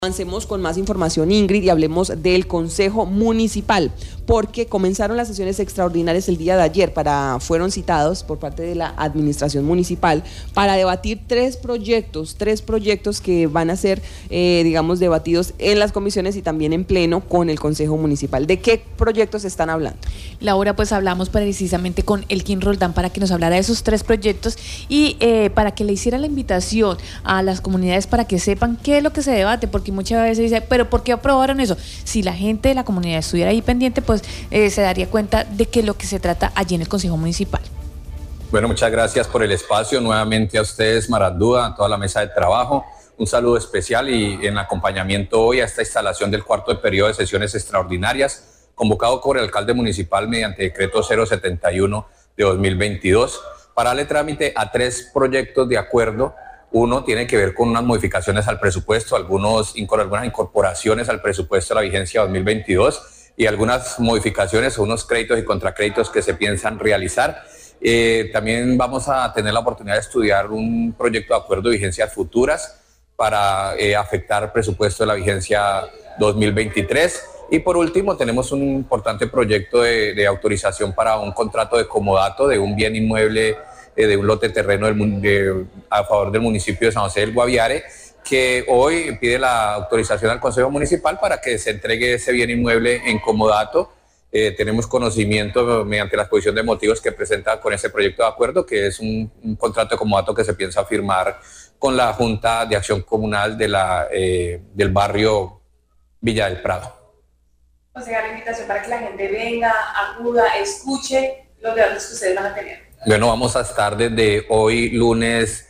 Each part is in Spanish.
Avancemos con más información, Ingrid, y hablemos del Consejo Municipal, porque comenzaron las sesiones extraordinarias el día de ayer. Fueron citados por parte de la Administración Municipal para debatir tres proyectos que van a ser, debatidos en las comisiones y también en pleno con el Consejo Municipal. ¿De qué proyectos están hablando? Laura, pues hablamos precisamente con Elkin Roldán para que nos hablara de esos tres proyectos y para que le hiciera la invitación a las comunidades para que sepan qué es lo que se debate, porque muchas veces dice, pero ¿por qué aprobaron eso? Si la gente de la comunidad estuviera ahí pendiente, pues se daría cuenta de qué es lo que se trata allí en el Consejo Municipal. Bueno, muchas gracias por el espacio, nuevamente a ustedes, Marandúa, a toda la mesa de trabajo. Un saludo especial y en acompañamiento hoy a esta instalación del cuarto periodo de sesiones extraordinarias, convocado por el alcalde municipal mediante decreto 071 de 2022, para darle trámite a tres proyectos de acuerdo. Uno tiene que ver con unas modificaciones al presupuesto, algunas incorporaciones al presupuesto de la vigencia 2022 y algunas modificaciones o unos créditos y contracréditos que se piensan realizar. También vamos a tener la oportunidad de estudiar un proyecto de acuerdo de vigencias futuras para afectar el presupuesto de la vigencia 2023. Y por último tenemos un importante proyecto de autorización para un contrato de comodato de un bien inmueble, de un lote de terreno a favor del municipio de San José del Guaviare, que hoy pide la autorización al Consejo Municipal para que se entregue ese bien inmueble en comodato. Tenemos conocimiento mediante la exposición de motivos que presenta con ese proyecto de acuerdo, que es un contrato de comodato que se piensa firmar con la Junta de Acción Comunal del barrio Villa del Prado. O sea, la invitación para que la gente venga, acuda, escuche los debates que ustedes van a tener. Bueno, vamos a estar desde hoy, lunes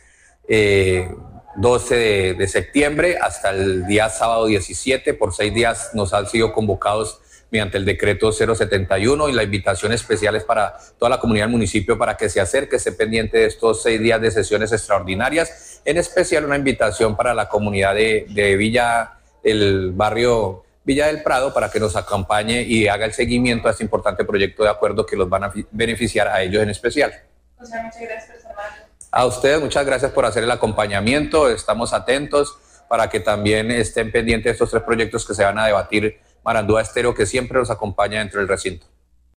12 de septiembre, hasta el día sábado 17. Por 6 días nos han sido convocados mediante el decreto 071 y la invitación especial es para toda la comunidad del municipio para que se acerque, esté pendiente de estos 6 días de sesiones extraordinarias. En especial una invitación para la comunidad del barrio Villa del Prado para que nos acompañe y haga el seguimiento a este importante proyecto de acuerdo que los van a beneficiar a ellos en especial. O sea, muchas gracias por estar aquí. A ustedes muchas gracias por hacer el acompañamiento, estamos atentos para que también estén pendientes de estos tres proyectos que se van a debatir. Marandúa Estéreo, que siempre nos acompaña dentro del recinto.